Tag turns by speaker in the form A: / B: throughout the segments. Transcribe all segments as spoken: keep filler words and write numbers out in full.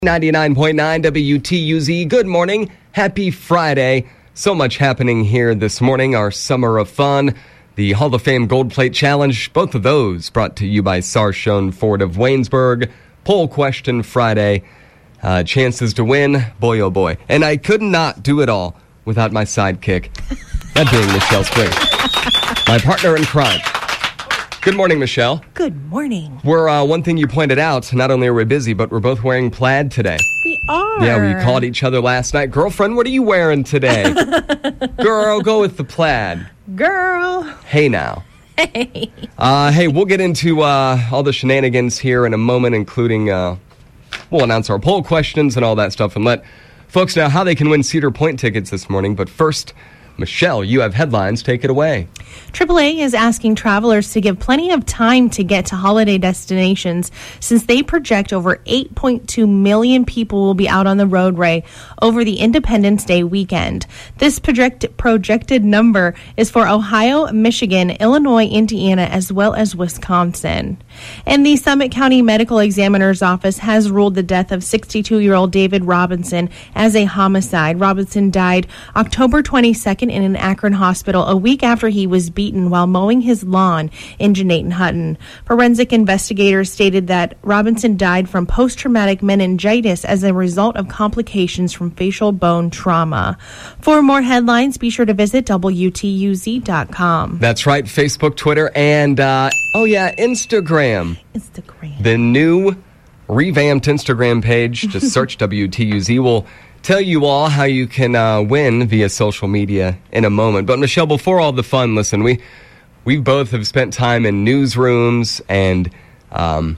A: ninety-nine point nine W T U Z. Good morning. Happy Friday. So much happening here this morning. Our summer of fun, the Hall of Fame Gold Plate Challenge, both of those brought to you by Sarshone Ford of Waynesburg. Poll question Friday. Uh, chances to win. Boy, oh boy. And I could not do it all without my sidekick. That being Michelle Springs. My partner in crime. Good morning, Michelle.
B: Good morning.
A: We're, uh, one thing you pointed out, not only are we busy, but we're both wearing plaid today.
B: We are.
A: Yeah, we called each other last night. Girlfriend, what are you wearing today? Girl, go with the plaid.
B: Girl.
A: Hey now.
B: Hey.
A: Uh, hey, we'll get into uh, all the shenanigans here in a moment, including uh, we'll announce our poll questions and all that stuff and let folks know how they can win Cedar Point tickets this morning. But first, Michelle, you have headlines. Take it away.
B: triple A is asking travelers to give plenty of time to get to holiday destinations since they project over eight point two million people will be out on the roadway over the Independence Day weekend. This project, projected number is for Ohio, Michigan, Illinois, Indiana, as well as Wisconsin. And the Summit County Medical Examiner's Office has ruled the death of sixty-two-year-old David Robinson as a homicide. Robinson died October twenty-second in an Akron hospital a week after he was beaten while mowing his lawn in Jeanette Hutton. Forensic investigators stated that Robinson died from post-traumatic meningitis as a result of complications from facial bone trauma. For more headlines, be sure to visit W T U Z dot com.
A: That's right, Facebook, Twitter, and, uh, oh yeah, Instagram.
B: Instagram.
A: The new revamped Instagram page. Just search W T U Z. We'll tell you all how you can uh, win via social media in a moment. But Michelle, before all the fun, listen, we we both have spent time in newsrooms, and um,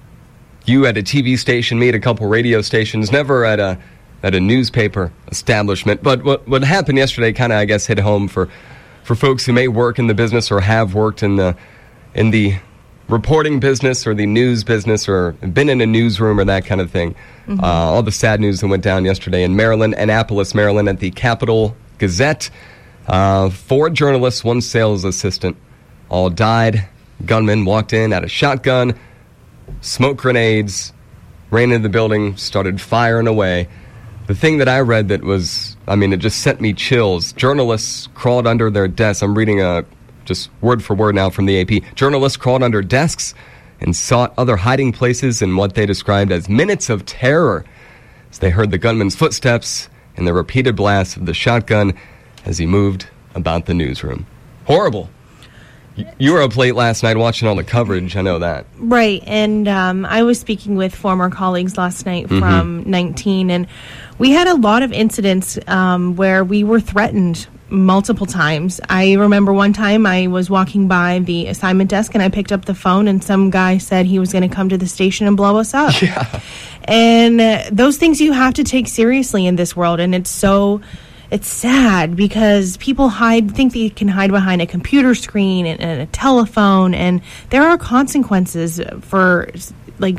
A: you at a T V station, me at a couple radio stations, never at a at a newspaper establishment. But what what happened yesterday kind of, I guess, hit home for for folks who may work in the business or have worked in the in the reporting business or the news business or been in a newsroom or that kind of thing. Mm-hmm. Uh, all the sad news that went down yesterday in Maryland, Annapolis, Maryland, at the Capital Gazette. Uh, four journalists, one sales assistant, all died. Gunman walked in, had a shotgun, smoke grenades, ran into the building, started firing away. The thing that I read that was, I mean, it just sent me chills. Journalists crawled under their desks. I'm reading a just word for word now from the A P. Journalists crawled under desks and sought other hiding places in what they described as minutes of terror as they heard the gunman's footsteps and the repeated blasts of the shotgun as he moved about the newsroom. Horrible. You were up late last night watching all the coverage. I know that.
B: Right. And um, I was speaking with former colleagues last night from mm-hmm. nineteen, and we had a lot of incidents um, where we were threatened multiple times. I remember one time I was walking by the assignment desk and I picked up the phone and some guy said he was going to come to the station and blow us up.
A: Yeah.
B: And uh, those things you have to take seriously in this world. And it's so, it's sad because people hide, think they can hide behind a computer screen and, and a telephone. And there are consequences for, like,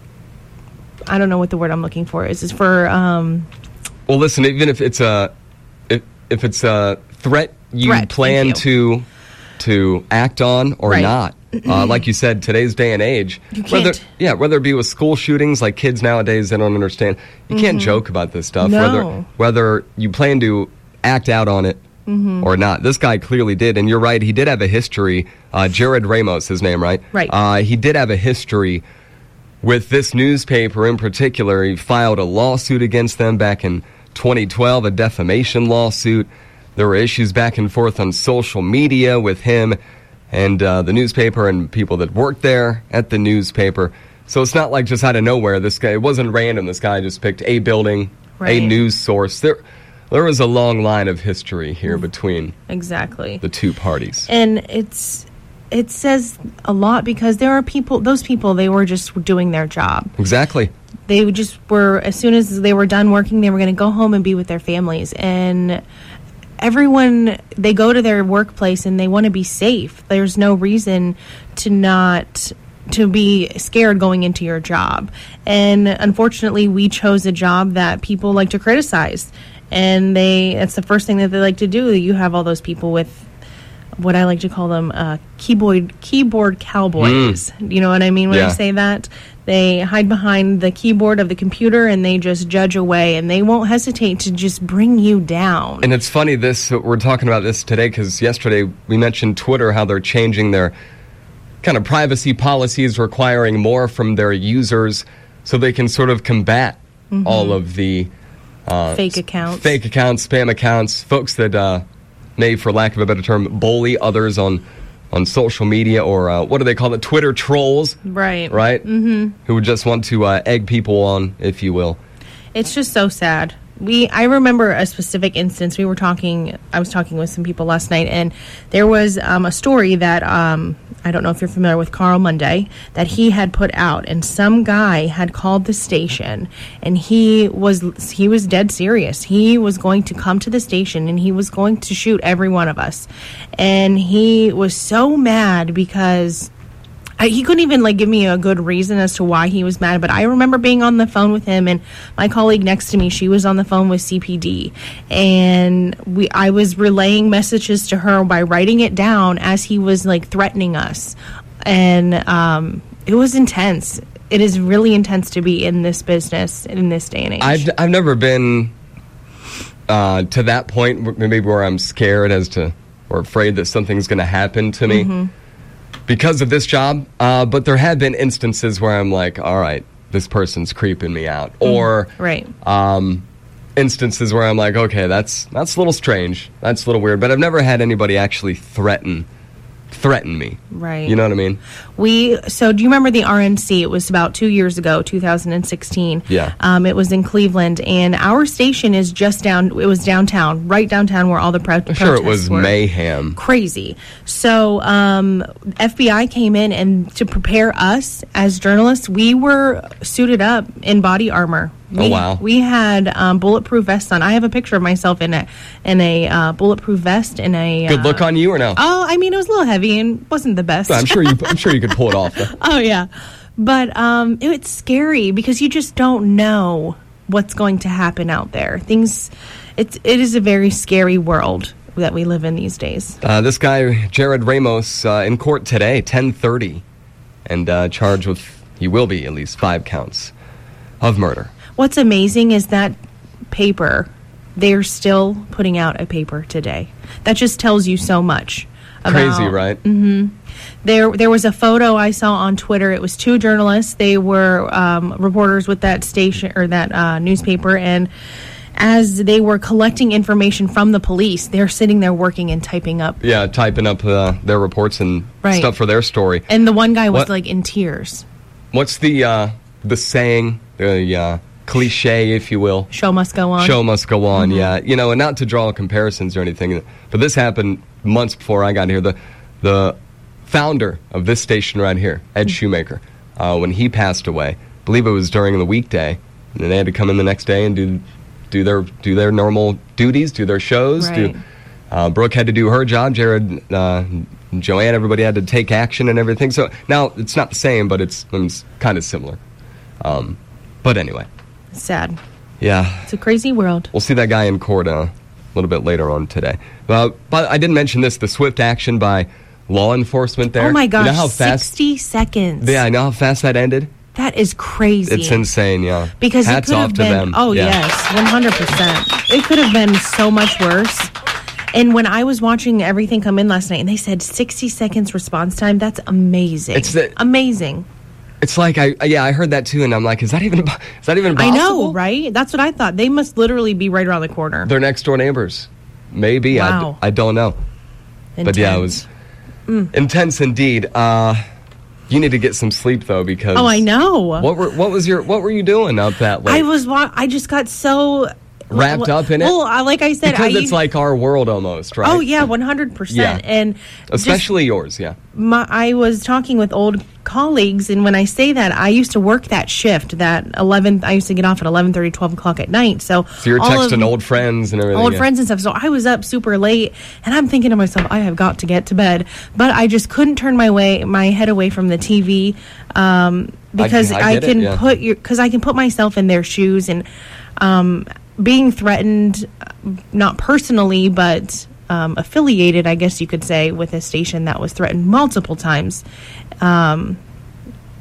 B: I don't know what the word I'm looking for is. Is for, um...
A: Well, listen, even if it's a, if it's a threat you
B: threat,
A: plan
B: you.
A: to to act on or
B: right.
A: not, uh, like you said, today's day and age,
B: you can't.
A: whether yeah, whether it be with school shootings, like kids nowadays, they don't understand. You mm-hmm. can't joke about this stuff.
B: No.
A: Whether whether you plan to act out on it mm-hmm. or not, this guy clearly did, and you're right. He did have a history. Uh, Jared Ramos, his name, right?
B: Right.
A: Uh, he did have a history with this newspaper in particular. He filed a lawsuit against them back in twenty twelve, a defamation lawsuit. There were issues back and forth on social media with him and uh, the newspaper and people that worked there at the newspaper. So it's not like just out of nowhere. This guy, it wasn't random. This guy just picked a building, right. a news source. There, there was a long line of history here between
B: exactly
A: the two parties.
B: And it's it says a lot because there are people, those people, they were just doing their job.
A: Exactly.
B: They just were, as soon as they were done working, they were going to go home and be with their families. And everyone, they go to their workplace and they want to be safe. There's no reason to not, to be scared going into your job. And unfortunately, we chose a job that people like to criticize. And they, that's the first thing that they like to do. You have all those people with what I like to call them uh, keyboard keyboard cowboys. Mm. You know what I mean when
A: yeah.
B: I say that? They hide behind the keyboard of the computer and they just judge away, and they won't hesitate to just bring you down.
A: And it's funny, this we're talking about this today because yesterday we mentioned Twitter, how they're changing their kind of privacy policies, requiring more from their users so they can sort of combat mm-hmm. all of the uh,
B: fake accounts,
A: fake accounts, spam accounts, folks that uh, may, for lack of a better term, bully others on on social media, or uh, what do they call it? Twitter trolls.
B: Right.
A: Right?
B: Mm-hmm.
A: Who would just want to uh, egg people on, if you will.
B: It's just so sad. We, I remember a specific instance. We were talking, I was talking with some people last night, and there was um, a story that, um, I don't know if you're familiar with Carl Monday, that he had put out, and some guy had called the station, and he was, he was dead serious. He was going to come to the station, and he was going to shoot every one of us. And he was so mad because I, he couldn't even like give me a good reason as to why he was mad, but I remember being on the phone with him, and my colleague next to me, she was on the phone with C P D, and we I was relaying messages to her by writing it down as he was like threatening us, and um, it was intense. It is really intense to be in this business in this day and age.
A: I've I've never been uh, to that point, maybe where I'm scared as to or afraid that something's going to happen to me. Mm-hmm. Because of this job, uh, but there have been instances where I'm like, all right, this person's creeping me out. Mm, or
B: right.
A: um, instances where I'm like, okay, that's that's a little strange. That's a little weird. But I've never had anybody actually threaten threaten me.
B: Right.
A: You know what I mean?
B: We so do you remember the R N C? It was about two years ago, two thousand sixteen.
A: Yeah.
B: Um, it was in Cleveland, and our station is just down. It was downtown, right downtown where all the pro-
A: I'm
B: protests
A: sure it was
B: were.
A: mayhem.
B: Crazy. So um, F B I came in, and to prepare us as journalists, we were suited up in body armor. We,
A: oh wow!
B: We had um, bulletproof vests on. I have a picture of myself in a in a uh, bulletproof vest in a.
A: Good
B: uh,
A: look on you, or no?
B: Oh, I mean, it was a little heavy and wasn't the best.
A: I'm sure you. I'm sure you could pull it off. Though.
B: Oh yeah, but um, it, it's scary because you just don't know what's going to happen out there. Things, it's it is a very scary world that we live in these days.
A: Uh, this guy, Jared Ramos, uh, in court today, ten thirty, and uh, charged with he will be at least five counts of murder.
B: What's amazing is that paper, they're still putting out a paper today. That just tells you so much. About,
A: Crazy, right?
B: Mm-hmm. There there was a photo I saw on Twitter. It was two journalists. They were um, reporters with that station or that uh, newspaper, and as they were collecting information from the police, they're sitting there working and typing up.
A: Yeah, typing up uh, their reports and
B: right.
A: stuff for their story.
B: And the one guy was
A: what,
B: like in tears.
A: What's the uh, the saying? The uh, cliche, if you will.
B: Show must go on.
A: Show must go on,
B: mm-hmm.
A: yeah. You know, and not to draw comparisons or anything, but this happened months before I got here. The the founder of this station right here, Ed mm-hmm. Shoemaker, uh, when he passed away, I believe it was during the weekday, and then they had to come in the next day and do do their do their normal duties, do their shows.
B: Right.
A: Do, uh, Brooke had to do her job. Jared, uh, Joanne, everybody had to take action and everything. So now it's not the same, but it's, it's kind of similar. Um, but anyway.
B: Sad.
A: Yeah.
B: It's a crazy world.
A: We'll see that guy in court uh, a little bit later on today. Uh, but I didn't mention this, the swift action by law enforcement there.
B: Oh my gosh,
A: you know how fast,
B: sixty seconds.
A: Yeah, I know how fast that ended.
B: That is crazy.
A: It's insane, yeah.
B: Because
A: hats
B: it could
A: off
B: have
A: to
B: been,
A: them.
B: Oh
A: yeah.
B: yes, one hundred percent. It could have been so much worse. And when I was watching everything come in last night, and they said sixty seconds response time, that's amazing.
A: It's the,
B: amazing.
A: It's like I yeah I heard that too, and I'm like, is that even is that even possible?
B: I know, right? That's what I thought. They must literally be right around the corner.
A: They're next door neighbors, maybe.
B: Wow.
A: I, I don't know.
B: Intense.
A: But yeah, it was mm. intense indeed. Uh, you need to get some sleep though, because
B: oh, I know.
A: What were what was your what were you doing out that late?
B: I was I just got so
A: wrapped
B: well,
A: up in it.
B: Well, like I said,
A: because
B: I,
A: it's like our world almost, right?
B: Oh yeah, one hundred percent. And
A: especially yours, yeah.
B: My, I was talking with old colleagues, and when I say that, I used to work that shift. That eleven, I used to get off at eleven thirty, twelve o'clock at night. So,
A: so you're texting old friends and everything.
B: Old
A: yeah.
B: friends and stuff. So I was up super late, and I'm thinking to myself, I have got to get to bed, but I just couldn't turn my way my head away from the T V um, because I, I, I can it, yeah. put your because I can put myself in their shoes and. Um, being threatened, not personally, but um, affiliated, I guess you could say, with a station that was threatened multiple times. Um,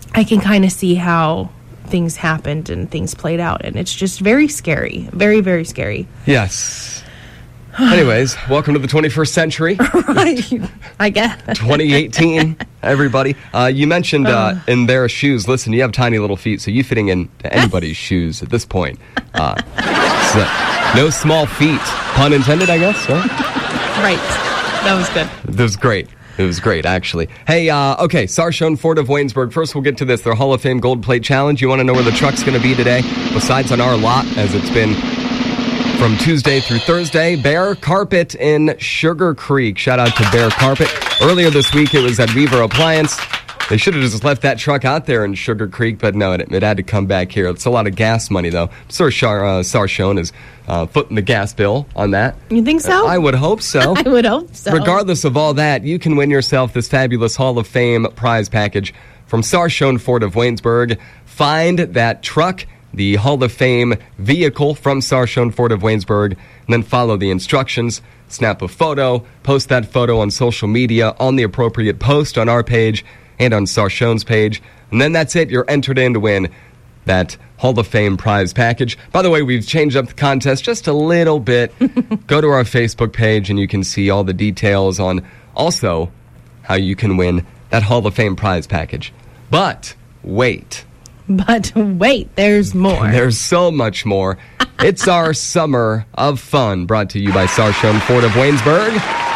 B: I can kind of see how things happened and things played out, and it's just very scary. Very, very scary.
A: Yes. Anyways, welcome to the twenty-first century.
B: Right. I guess.
A: twenty eighteen, everybody. Uh, you mentioned uh, in their shoes. Listen, you have tiny little feet, so you fitting into anybody's shoes at this point. Uh, so no small feet. Pun intended, I guess. Huh?
B: Right. That was good.
A: That was great. It was great, actually. Hey, uh, okay, Sarshone Ford of Waynesburg. First, we'll get to this, their Hall of Fame Gold Plate Challenge. You want to know where the truck's going to be today? Besides on our lot, as it's been from Tuesday through Thursday, Bear Carpet in Sugar Creek. Shout out to Bear Carpet. Earlier this week, it was at Weaver Appliance. They should have just left that truck out there in Sugar Creek, but no, it, it had to come back here. It's a lot of gas money, though. Sir Char, uh, Sarshone is uh, footing the gas bill on that.
B: You think so?
A: Uh, I would hope so.
B: I would hope so.
A: Regardless of all that, you can win yourself this fabulous Hall of Fame prize package from Sarshone Ford of Waynesburg. Find that truck, the Hall of Fame vehicle from Sarshone Ford of Waynesburg, and then follow the instructions. Snap a photo, post that photo on social media on the appropriate post on our page and on Sarshone's page. And then that's it. You're entered in to win that Hall of Fame prize package. By the way, we've changed up the contest just a little bit. Go to our Facebook page and you can see all the details on also how you can win that Hall of Fame prize package. But wait.
B: But wait, there's more.
A: There's so much more. It's our Summer of Fun, brought to you by Sarshone Ford of Waynesburg.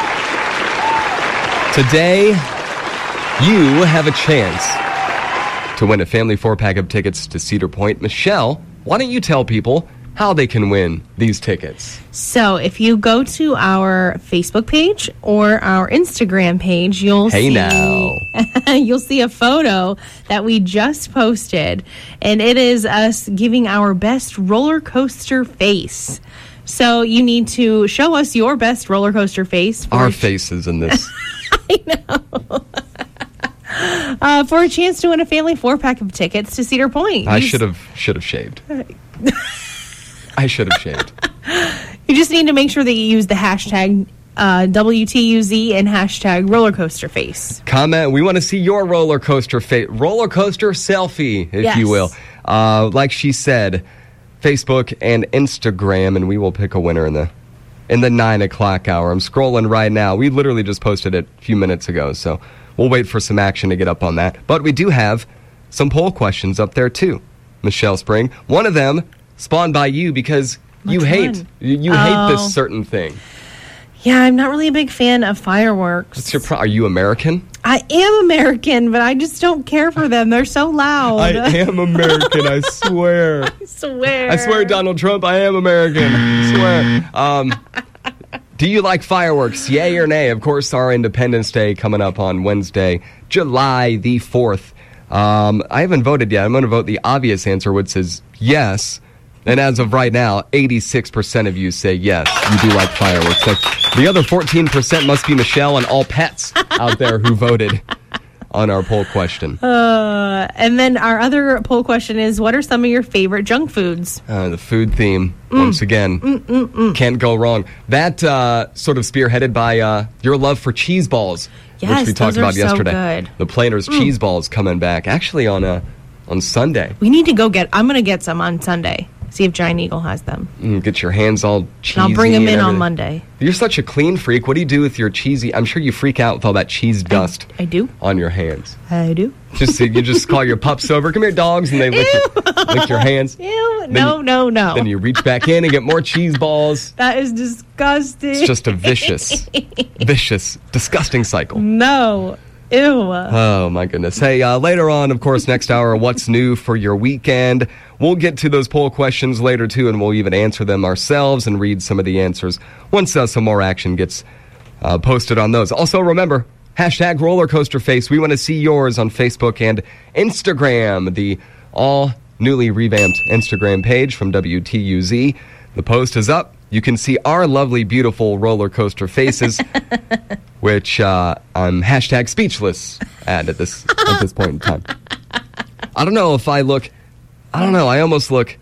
A: Today, you have a chance to win a family four-pack of tickets to Cedar Point. Michelle, why don't you tell people how they can win these tickets?
B: So if you go to our Facebook page or our Instagram page, you'll
A: hey
B: see
A: now.
B: you'll see a photo that we just posted, and it is us giving our best roller coaster face. So you need to show us your best roller coaster face.
A: Our faces in this.
B: I know. Uh, for a chance to win a family four-pack of tickets to Cedar Point.
A: I
B: You
A: should have should have shaved. I should have shaved.
B: You just need to make sure that you use the hashtag uh, W T U Z and hashtag roller coaster face.
A: Comment. We want to see your roller coaster face, roller coaster selfie, if
B: Yes.
A: you will. Uh, like she said, Facebook and Instagram, and we will pick a winner in the in the nine o'clock hour. I'm scrolling right now. We literally just posted it a few minutes ago, so we'll wait for some action to get up on that. But we do have some poll questions up there too, Michelle Spring. One of them spawned by you because you
B: Which
A: hate
B: one?
A: you, you
B: Oh.
A: hate this certain thing.
B: Yeah, I'm not really a big fan of fireworks.
A: What's your pro- Are you American?
B: I am American, but I just don't care for them. They're so loud.
A: I am American, I swear.
B: I swear.
A: I swear, Donald Trump, I am American. I swear. Um, do you like fireworks? Yay or nay? Of course, our Independence Day coming up on Wednesday, July the fourth. Um, I haven't voted yet. I'm going to vote the obvious answer, which is yes. And as of right now, eighty-six percent of you say yes, you do like fireworks. So the other fourteen percent must be Michelle and all pets out there who voted on our poll question.
B: Uh, and then our other poll question is, what are some of your favorite junk foods?
A: Uh, the food theme,
B: Mm.
A: once again,
B: mm, mm, mm.
A: can't go wrong. That uh, sort of spearheaded by uh, your love for cheese balls,
B: Yes,
A: which we talked
B: those are
A: about
B: so
A: yesterday.
B: good.
A: The Planters
B: Mm.
A: cheese balls coming back, actually on uh, on Sunday.
B: We need to go get, I'm going to get some on Sunday. See if Giant Eagle has them.
A: Mm, get your hands all cheesy.
B: And I'll bring them
A: and
B: in on
A: everything.
B: Monday.
A: You're such a clean freak. What do you do with your cheesy? I'm sure you freak out with all that cheese dust
B: I do.
A: on your hands.
B: I do.
A: Just you just call your pups over. Come here, dogs, and they lick your, lick your hands.
B: Ew.
A: Then
B: No,
A: you-
B: no, no.
A: Then you reach back in and get more cheese balls.
B: That is disgusting.
A: It's just a vicious, vicious, disgusting cycle.
B: No. Ew.
A: Oh, my goodness. Hey, uh, later on, of course, next hour, what's new for your weekend? We'll get to those poll questions later, too, and we'll even answer them ourselves and read some of the answers once uh, some more action gets uh, posted on those. Also, remember, hashtag roller coaster face. We want to see yours on Facebook and Instagram, the all newly revamped Instagram page from W T U Z. The post is up. You can see our lovely, beautiful roller coaster faces, which uh, I'm hashtag speechless at at this at this point in time. I don't know if I look, I don't know, I almost look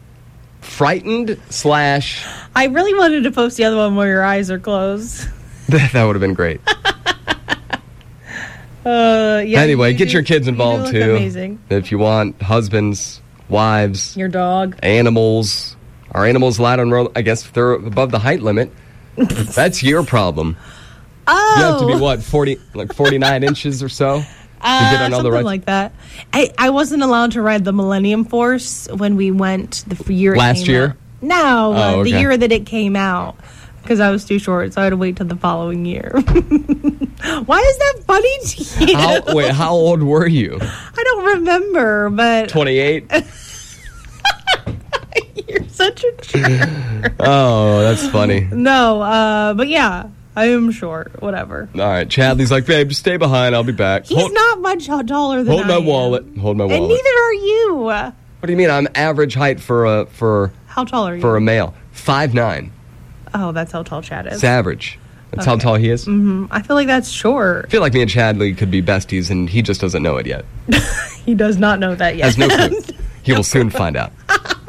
A: frightened slash,
B: I really wanted to post the other one where your eyes are closed.
A: that would have been great.
B: Uh, yeah.
A: Anyway,
B: you
A: get
B: do-
A: your kids
B: you do
A: involved
B: look
A: too.
B: Amazing.
A: If you want husbands, wives,
B: Your dog.
A: animals. Are animals allowed on road? I guess if they're above the height limit. That's your problem.
B: Oh,
A: You have to be what, forty, like forty-nine inches or so to
B: Uh,
A: get on all the
B: something
A: rides?
B: like that. I, I wasn't allowed to ride the Millennium Force when we went the f- year it
A: Last
B: came
A: year?
B: out. No, uh,
A: Oh,
B: the
A: okay.
B: year that it came out because I was too short, so I had to wait till the following year. Why is that funny to you?
A: How, wait, how old were you?
B: I don't remember, but
A: twenty-eight?
B: you're such a jerk.
A: Oh, that's funny.
B: No, uh, but yeah, I am short. Whatever.
A: All right, Chadley's like, babe, just stay behind. I'll be back.
B: He's
A: hold
B: not much taller than
A: hold
B: I
A: my
B: am.
A: wallet. Hold my
B: And
A: wallet.
B: neither are you.
A: What do you mean? I'm average height for a for
B: How tall are you?
A: for a male. five nine.
B: Oh, that's how tall Chad is.
A: It's average. That's how
B: Okay.
A: tall he is.
B: Mm, I feel like that's short.
A: I feel like me and Chadley could be besties, and he just doesn't know it yet.
B: He does not know that yet.
A: Has no clue. He will soon find out.